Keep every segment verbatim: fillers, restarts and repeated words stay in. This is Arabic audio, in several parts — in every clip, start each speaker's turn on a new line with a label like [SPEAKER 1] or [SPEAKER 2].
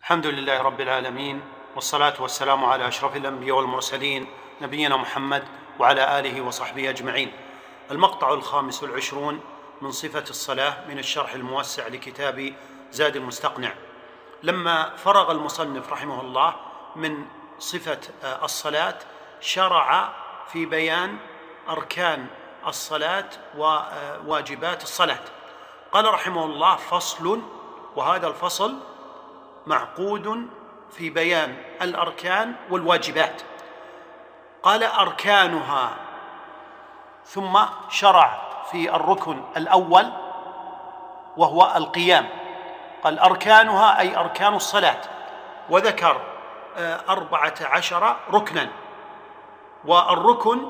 [SPEAKER 1] الحمد لله رب العالمين، والصلاة والسلام على أشرف الأنبياء والمرسلين نبينا محمد وعلى آله وصحبه أجمعين. المقطع الخامس والعشرون من صفة الصلاة من الشرح الموسع لكتاب زاد المستقنع. لما فرغ المصنف رحمه الله من صفة الصلاة شرع في بيان أركان الصلاة وواجبات الصلاة. قال رحمه الله: فصل، وهذا الفصل معقود في بيان الأركان والواجبات. قال: أركانها، ثم شرع في الركن الأول وهو القيام. قال: أركانها أي أركان الصلاة، وذكر أربعة عشر ركنا، والركن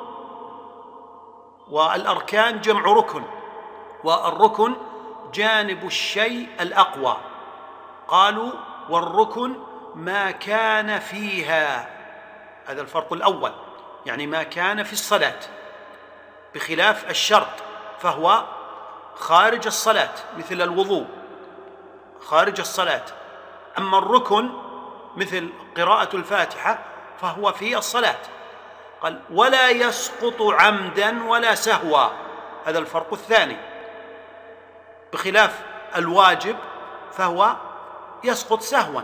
[SPEAKER 1] والأركان جمع ركن، والركن جانب الشيء الأقوى. قالوا: والركن ما كان فيها، هذا الفرق الأول، يعني ما كان في الصلاة، بخلاف الشرط فهو خارج الصلاة مثل الوضوء خارج الصلاة. أما الركن مثل قراءة الفاتحة فهو في الصلاة. قال: ولا يسقط عمدا ولا سهوا، هذا الفرق الثاني، بخلاف الواجب فهو يسقط سهوا.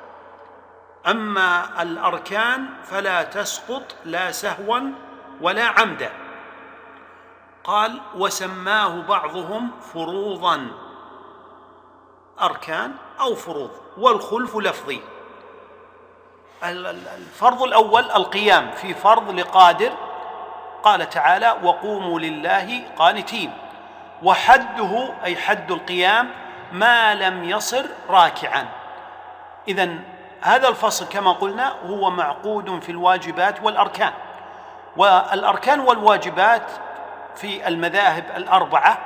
[SPEAKER 1] أما الأركان فلا تسقط لا سهوا ولا عمدا. قال: وسماه بعضهم فروضا، أركان أو فروض، والخلف لفظي. الفرض الأول القيام، في فرض لقادر، قال تعالى: وقوموا لله قانتين، وحده أي حد القيام ما لم يصر راكعا. إذن هذا الفصل كما قلنا هو معقود في الواجبات والأركان. والأركان والواجبات في المذاهب الأربعة: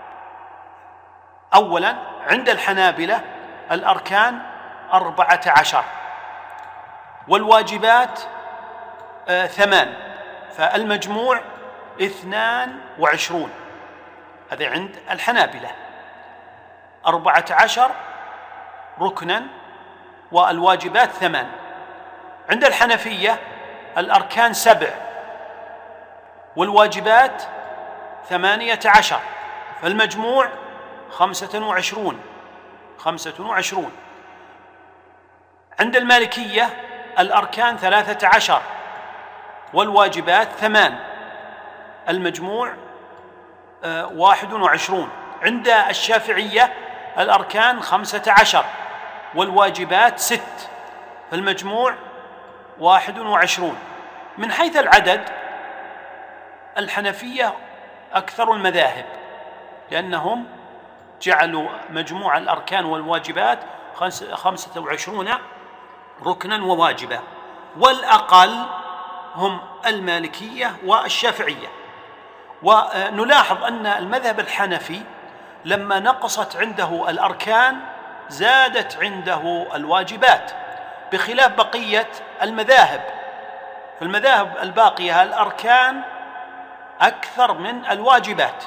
[SPEAKER 1] أولا عند الحنابلة الأركان أربعة عشر، والواجبات آه ثمان، فالمجموع اثنان وعشرون. هذا عند الحنابلة، أربعة عشر ركنا والواجبات ثمان. عند الحنفية الأركان سبع والواجبات ثمانية عشر، فالمجموع خمسة وعشرون خمسة وعشرون. عند المالكية الأركان ثلاثة عشر والواجبات ثمان، المجموع آه واحد وعشرون. عند الشافعية الأركان خمسة عشر والواجبات ست، فالمجموع واحد وعشرون. من حيث العدد الحنفية أكثر المذاهب، لأنهم جعلوا مجموع الأركان والواجبات خمسة وعشرون ركنا وواجبا، والأقل هم المالكية والشافعية. ونلاحظ أن المذهب الحنفي لما نقصت عنده الأركان زادت عنده الواجبات، بخلاف بقية المذاهب. في المذاهب الباقية الأركان أكثر من الواجبات.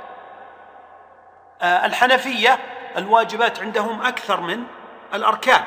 [SPEAKER 1] الحنفية الواجبات عندهم أكثر من الأركان،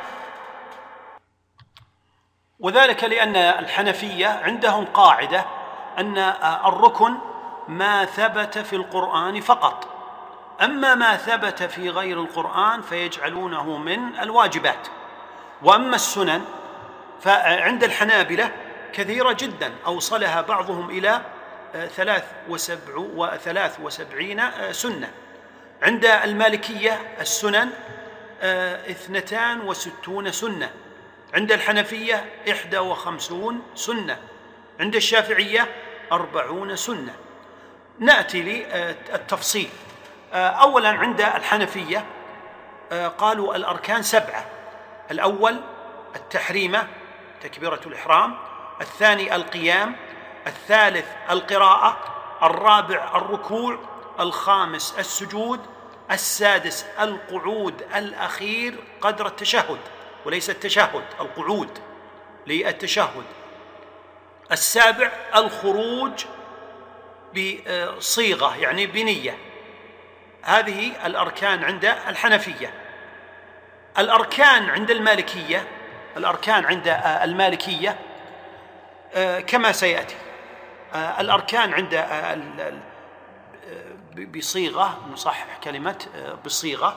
[SPEAKER 1] وذلك لأن الحنفية عندهم قاعدة أن الركن ما ثبت في القرآن فقط، أما ما ثبت في غير القرآن فيجعلونه من الواجبات. وأما السنن فعند الحنابلة كثيرة جدا، أوصلها بعضهم إلى ثلاث وسبع وثلاث وسبعين سنة. عند المالكية السنن اثنتان وستون سنة. عند الحنفية إحدى وخمسون سنة. عند الشافعية أربعون سنة. نأتي للتفصيل. أولا عند الحنفية قالوا الأركان سبعة: الأول التحريمة تكبيرة الإحرام، الثاني القيام، الثالث القراءة، الرابع الركوع، الخامس السجود، السادس القعود الأخير قدر التشهد وليس التشهد، القعود للتشهد، السابع الخروج بصيغة يعني بنية. هذه الأركان عند الحنفية. الأركان عند المالكية الأركان عند المالكية كما سيأتي. الأركان عند بصيغة، نصحح كلمة بصيغة،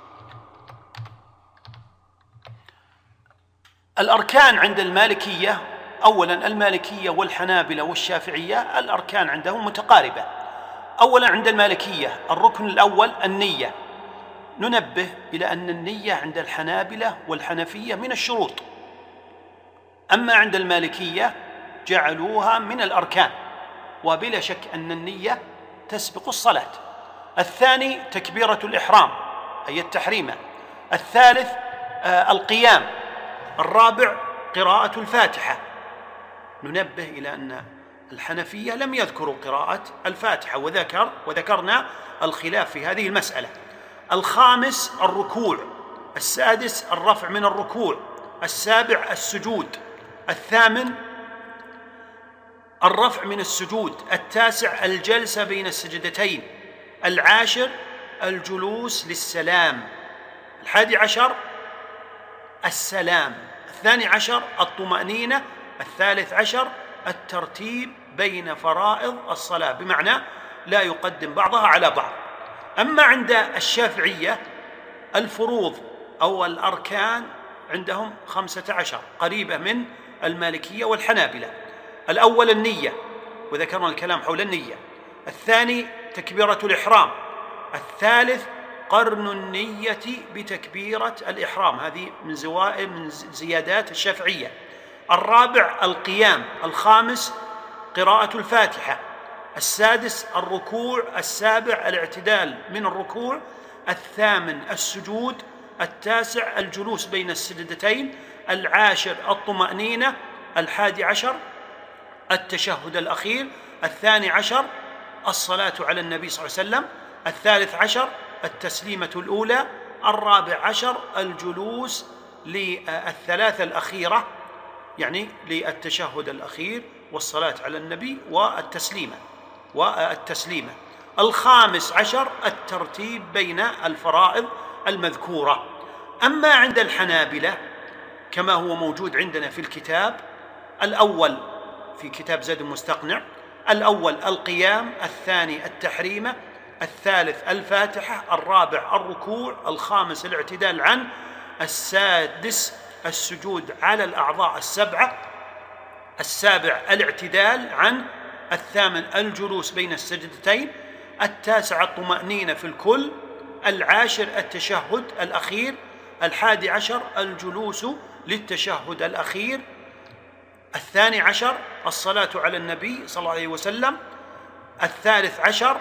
[SPEAKER 1] الأركان عند المالكية أولا المالكية والحنابلة والشافعية الأركان عندهم متقاربة. أولا عند المالكية الركن الأول النية، ننبه إلى أن النية عند الحنابلة والحنفية من الشروط، أما عند المالكية جعلوها من الأركان، وبلا شك أن النية تسبق الصلاة. الثاني تكبيرة الإحرام أي التحريمة. الثالث آه القيام. الرابع قراءة الفاتحة، ننبه إلى أن الحنفية لم يذكروا قراءة الفاتحة، وذكر وذكرنا الخلاف في هذه المسألة. الخامس الركوع. السادس الرفع من الركوع. السابع السجود. الثامن الرفع من السجود. التاسع الجلسة بين السجدتين. العاشر الجلوس للسلام. الحادي عشر السلام. الثاني عشر الطمأنينة. الثالث عشر الترتيب بين فرائض الصلاة، بمعنى لا يقدم بعضها على بعض. أما عند الشافعية الفروض أو الأركان عندهم خمسة عشر، قريبة من المالكية والحنابلة. الأول النية، وذكرنا الكلام حول النية. الثاني تكبيرة الإحرام. الثالث قرن النية بتكبيرة الإحرام، هذه من زوائد من زيادات الشافعية. الرابع القيام. الخامس قراءة الفاتحة. السادس الركوع. السابع الاعتدال من الركوع. الثامن السجود. التاسع الجلوس بين السجدتين. العاشر الطمأنينة. الحادي عشر التشهد الأخير. الثاني عشر الصلاة على النبي صلى الله عليه وسلم. الثالث عشر التسليمة الأولى. الرابع عشر الجلوس للثلاثة الأخيرة، يعني للتشهد الأخير والصلاة على النبي والتسليمة والتسليمة. الخامس عشر الترتيب بين الفرائض المذكورة. أما عند الحنابلة كما هو موجود عندنا في الكتاب، الأول في كتاب زاد المستقنع، الأول القيام. الثاني التحريمة. الثالث الفاتحة. الرابع الركوع. الخامس الاعتدال عنه. السادس السجود على الأعضاء السبعة. السابع الاعتدال عنه. الثامن الجلوس بين السجدتين. التاسع الطمأنينة في الكل. العاشر التشهد الأخير. الحادي عشر الجلوس للتشهد الأخير. الثاني عشر الصلاة على النبي صلى الله عليه وسلم. الثالث عشر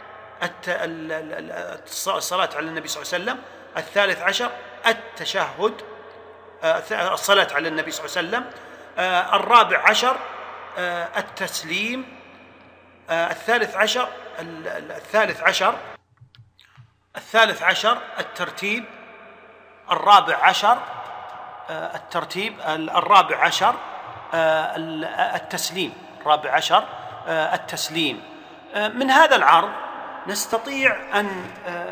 [SPEAKER 1] الصلاة على النبي صلى الله عليه وسلم. الثالث عشر التشهد الصلاة على النبي صلى الله عليه وسلم. الرابع عشر التسليم. الثالث عشر الثالث عشر الثالث عشر الترتيب. الرابع عشر الترتيب. الرابع عشر التسليم. الرابع عشر التسليم. من هذا العرض نستطيع أن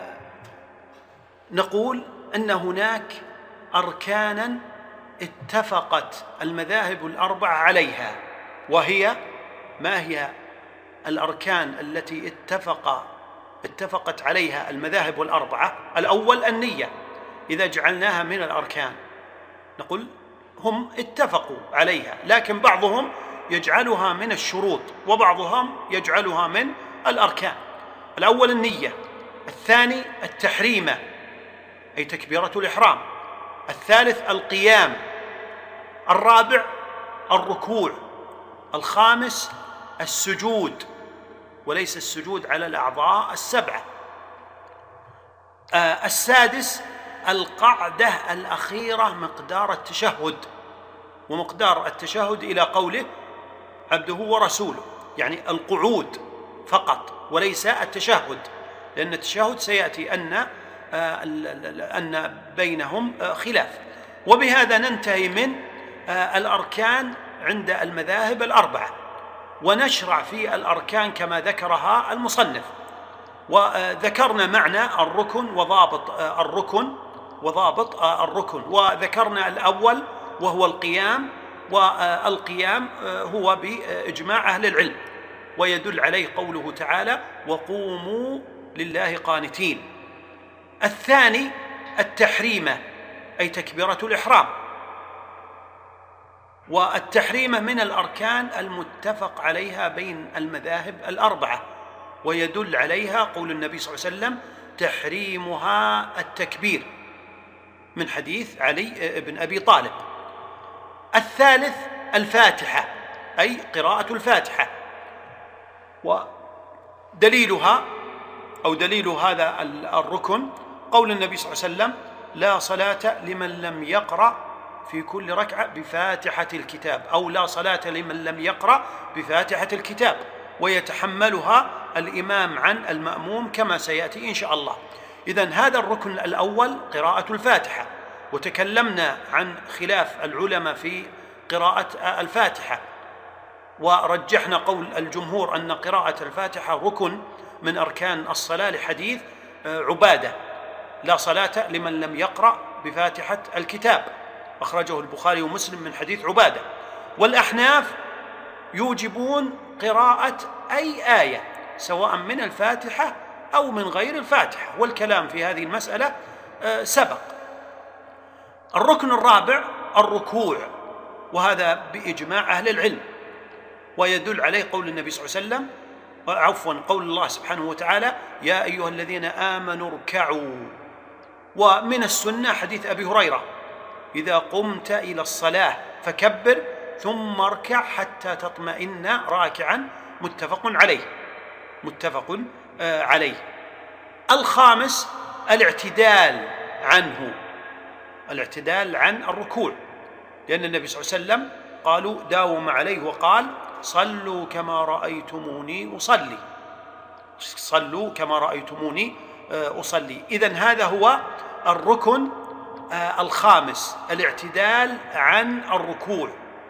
[SPEAKER 1] نقول أن هناك أركانا اتفقت المذاهب الأربعة عليها، وهي ما هي الأركان التي اتفق اتفقت عليها المذاهب الأربعة؟ الأول النية، إذا جعلناها من الأركان نقول هم اتفقوا عليها، لكن بعضهم يجعلها من الشروط وبعضهم يجعلها من الأركان. الأول النية. الثاني التحريمة أي تكبيرة الإحرام. الثالث القيام. الرابع الركوع. الخامس السجود، وليس السجود على الأعضاء السبعة. آه السادس القعدة الأخيرة مقدار التشهد، ومقدار التشهد إلى قوله عبده ورسوله، يعني القعود فقط وليس التشهد، لأن التشهد سيأتي أن أن بينهم خلاف. وبهذا ننتهي من الأركان عند المذاهب الأربعة، ونشرع في الأركان كما ذكرها المصنف. وذكرنا معنى الركن وضابط الركن وضابط الركن. وذكرنا الأول وهو القيام، والقيام هو بإجماع أهل العلم، ويدل عليه قوله تعالى وقوموا لله قانتين. الثاني التحريمة، أي تكبيرة الإحرام، والتحريمة من الأركان المتفق عليها بين المذاهب الأربعة، ويدل عليها قول النبي صلى الله عليه وسلم تحريمها التكبير من حديث علي بن أبي طالب. الثالث الفاتحة، أي قراءة الفاتحة، ودليلها أو دليل هذا الركن قول النبي صلى الله عليه وسلم لا صلاة لمن لم يقرأ في كل ركعة بفاتحة الكتاب، أو لا صلاة لمن لم يقرأ بفاتحة الكتاب، ويتحملها الإمام عن المأموم كما سيأتي إن شاء الله. إذن هذا الركن الأول قراءة الفاتحة، وتكلمنا عن خلاف العلماء في قراءة الفاتحة، ورجحنا قول الجمهور أن قراءة الفاتحة ركن من أركان الصلاة لحديث عبادة لا صلاة لمن لم يقرأ بفاتحة الكتاب، أخرجه البخاري ومسلم من حديث عبادة. والأحناف يوجبون قراءة أي آية سواء من الفاتحة أو من غير الفاتحة، والكلام في هذه المسألة سبق. الركن الرابع الركوع، وهذا بإجماع أهل العلم، ويدل عليه قول النبي صلى الله عليه وسلم عفوا قول الله سبحانه وتعالى يا أيها الذين آمنوا اركعوا. ومن السنة حديث أبي هريرة إذا قمت إلى الصلاة فكبر ثم اركع حتى تطمئن راكعا، متفق عليه متفق عليه. الخامس الاعتدال عنه، الاعتدال عن الركوع، لأن النبي صلى الله عليه وسلم قالوا داوم عليه وقال صلوا كما رأيتموني أصلي صلوا كما رأيتموني أصلي. إذن هذا هو الركن الخامس الاعتدال عن الركوع.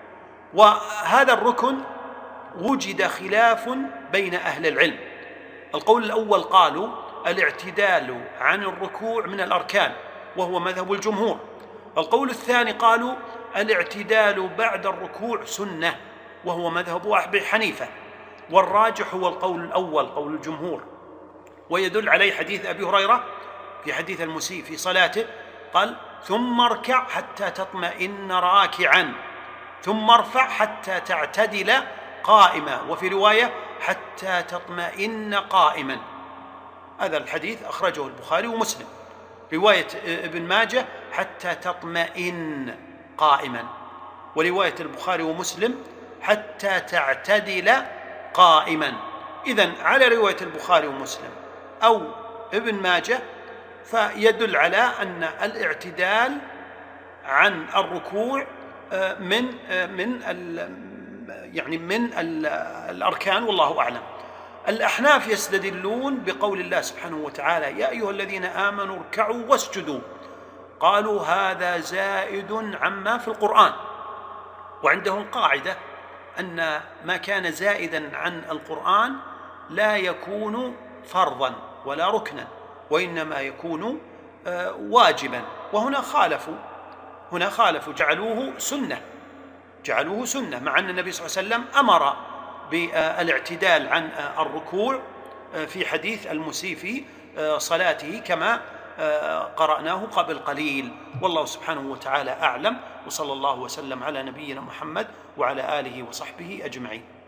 [SPEAKER 1] وهذا الركن وجد خلاف بين أهل العلم. القول الأول قالوا الاعتدال عن الركوع من الأركان، وهو مذهب الجمهور. القول الثاني قالوا الاعتدال بعد الركوع سنة، وهو مذهب أبي حنيفة. والراجح هو القول الأول قول الجمهور، ويدل عليه حديث أبي هريرة في حديث المسيء في صلاته قال ثم اركع حتى تطمئن راكعا ثم ارفع حتى تعتدل قائما، وفي رواية حتى تطمئن قائما. هذا الحديث أخرجه البخاري ومسلم. رواية ابن ماجه حتى تطمئن قائما، ورواية البخاري ومسلم حتى تعتدل قائما. إذن على رواية البخاري ومسلم أو ابن ماجه فيدل على أن الاعتدال عن الركوع من من يعني من الأركان، والله أعلم. الأحناف يستدلون بقول الله سبحانه وتعالى يا أيها الذين آمنوا اركعوا واسجدوا، قالوا هذا زائد عما في القرآن. وعندهم قاعدة أن ما كان زائدا عن القرآن لا يكون فرضا ولا ركنا، وإنما يكون واجبا. وهنا خالفوا هنا خالفوا جعلوه سنة جعلوه سنة مع أن النبي صلى الله عليه وسلم أمر بالاعتدال عن الركوع في حديث المسيء في صلاته كما قرأناه قبل قليل. والله سبحانه وتعالى أعلم، وصلى الله وسلم على نبينا محمد وعلى آله وصحبه أجمعين.